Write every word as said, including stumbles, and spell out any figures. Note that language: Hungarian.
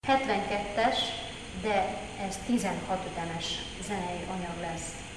hetvenkettes, de ez tizenhat ütemes zenei anyag lesz.